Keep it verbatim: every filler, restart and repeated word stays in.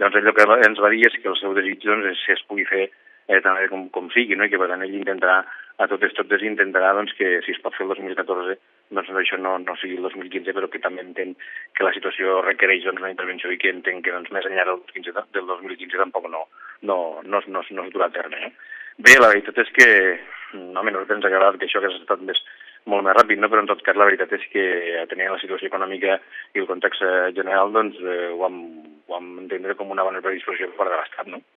Llavors allò que ens va dir és que el seu desig doncs, és que es pugui fer eh, també com, com sigui, no? I que per tant ell intentarà, a totes totes intentarà doncs, que si es pot fer el dos mil catorze, doncs això no, no sigui el dos mil quinze, però que també entenc que la situació requereix doncs, una intervenció i que entenc que doncs, més enllà del, quinze, del dos mil quinze tampoc no, no, no, no, no es durà a terme. Eh? Bé, la veritat és que, home, nosaltres ens ha agradat que això hagués estat més, molt més ràpid, no? Però en tot cas la veritat és que tenint la situació econòmica i el context general doncs, eh, ho, vam, ho vam entendre com una bona predisposició per part de l'Estat, no?